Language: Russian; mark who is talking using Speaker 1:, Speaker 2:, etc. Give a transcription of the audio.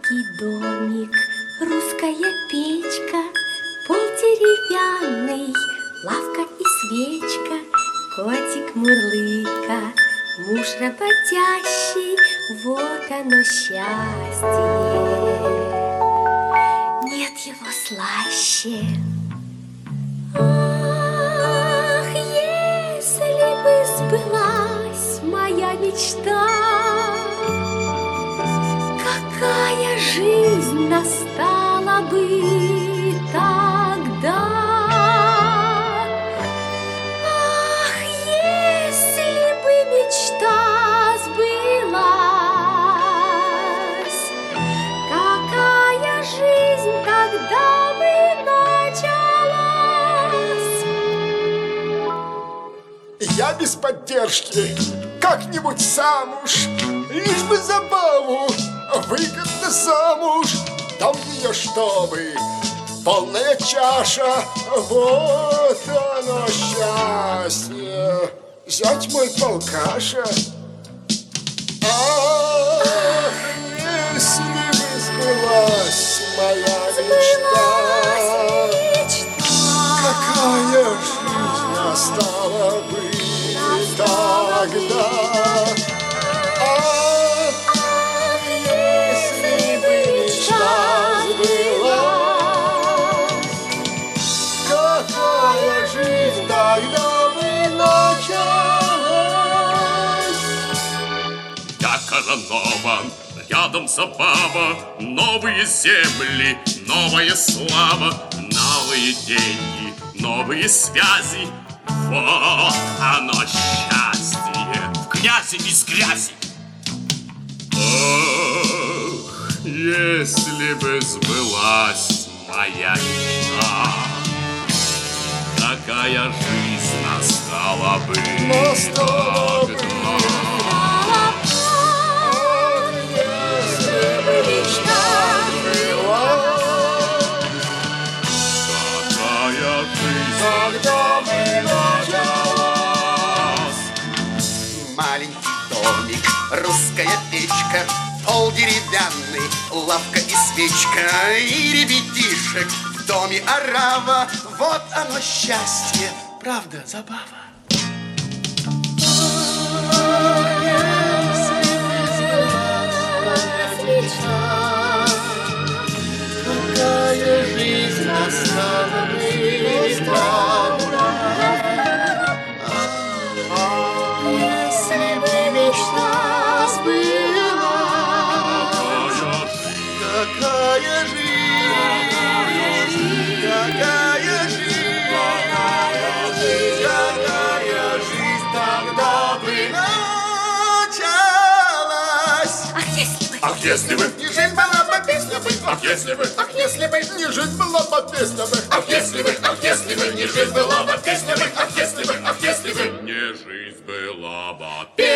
Speaker 1: Русский домик, русская печка, пол деревянный, лавка и свечка, котик мурлыка, муж работящий, вот оно счастье. Нет его слаще. Ах, если бы сбылась моя мечта, какая жизнь настала бы тогда! Ах, если бы мечта сбылась, какая жизнь тогда бы началась!
Speaker 2: Я без поддержки как-нибудь сам уж, лишь бы забаву, выгодно замуж. Дом ее чтобы полная чаша, вот оно счастье. Зять мой полкаша. Ах, если бы сбылась моя мечта, какая жизнь настала бы тогда.
Speaker 3: Коронова, рядом забава, новые земли, новая слава, новые деньги, новые связи. Вот оно счастье, в князи из грязи. Ах, если бы сбылась моя мечта, какая жизнь настала бы тогда.
Speaker 4: Маленький домик, русская печка, пол деревянный, лавка и свечка, и ребятишек в доме орава. Вот оно счастье, правда, забава. Какая жизнь настала бы тогда. Если бы мечта сбылась, какая жизнь, какая жизнь, какая жизнь тогда бы началась.
Speaker 3: Ах, если бы
Speaker 4: не жизнь была бы песня бы,
Speaker 3: ах, если бы
Speaker 4: ах, если бы
Speaker 2: Не жизнь была бы песня бы,
Speaker 3: ах, если бы не жизнь была бы песня бы, ах, если бы не жизнь была бы